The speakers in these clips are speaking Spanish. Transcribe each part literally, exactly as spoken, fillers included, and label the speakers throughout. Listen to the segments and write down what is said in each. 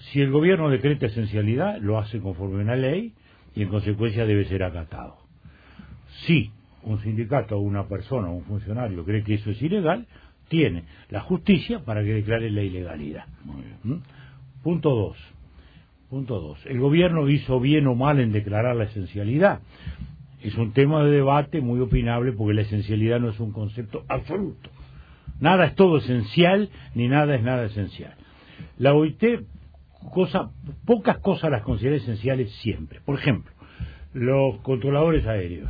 Speaker 1: Si el gobierno decreta esencialidad, lo hace conforme a una ley y en consecuencia debe ser acatado. Si un sindicato o una persona o un funcionario cree que eso es ilegal, tiene la justicia para que declare la ilegalidad.
Speaker 2: Muy bien.
Speaker 1: ¿Mm? Punto dos. Punto dos. El gobierno hizo bien o mal en declarar la esencialidad. Es un tema de debate muy opinable porque la esencialidad no es un concepto absoluto. Nada es todo esencial, ni nada es nada esencial. La O I T, cosa, pocas cosas las considera esenciales siempre. Por ejemplo, los controladores aéreos.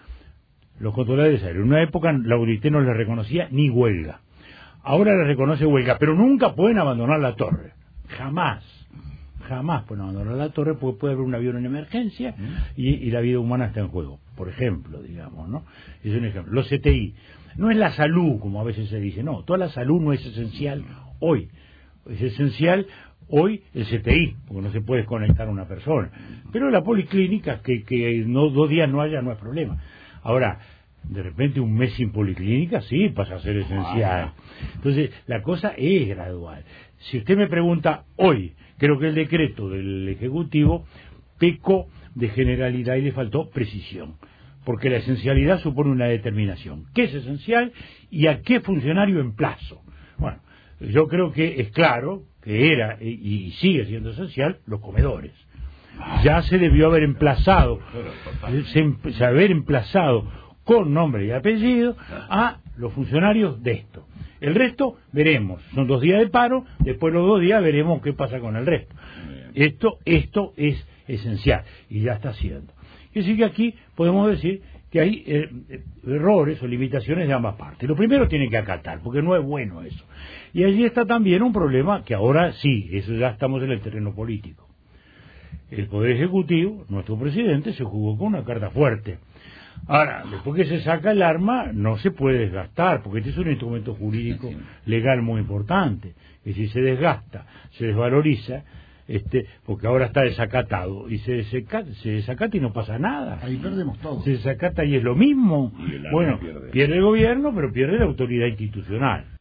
Speaker 1: Los controladores aéreos. En una época la O I T no les reconocía ni huelga. Ahora les reconoce huelga, pero nunca pueden abandonar la torre. Jamás. Jamás pueden abandonar la torre porque puede haber un avión en emergencia y, y la vida humana está en juego. Por ejemplo, digamos, ¿no? Es un ejemplo. Los C T I. No es la salud, como a veces se dice. No, toda la salud no es esencial hoy. Es esencial hoy el C T I, porque no se puede conectar a una persona. Pero la policlínica, que, que no, dos días no haya, no hay problema. Ahora, de repente un mes sin policlínica, sí, pasa a ser esencial. Entonces, la cosa es gradual. Si usted me pregunta hoy, creo que el decreto del Ejecutivo pecó de generalidad y le faltó precisión. Porque la esencialidad supone una determinación. ¿Qué es esencial y a qué funcionario emplazo? Bueno, yo creo que es claro que era y sigue siendo esencial los comedores. Ya se debió haber emplazado, se, se haber emplazado con nombre y apellido a los funcionarios de esto. El resto veremos, son dos días de paro, después los dos días veremos qué pasa con el resto. Esto, esto es esencial y ya está haciendo. Es decir, que aquí podemos decir que hay eh, errores o limitaciones de ambas partes. Lo primero tiene que acatar, porque no es bueno eso. Y allí está también un problema que ahora sí, eso ya estamos en el terreno político. El Poder Ejecutivo, nuestro presidente, se jugó con una carta fuerte. Ahora, después que se saca el arma, no se puede desgastar, porque este es un instrumento jurídico legal muy importante, que si se desgasta, se desvaloriza, este, porque ahora está desacatado, y se desacata, se desacata y no pasa nada.
Speaker 2: Ahí perdemos todo.
Speaker 1: Se desacata y es lo mismo. Bueno, pierde. pierde el gobierno, pero pierde la autoridad institucional.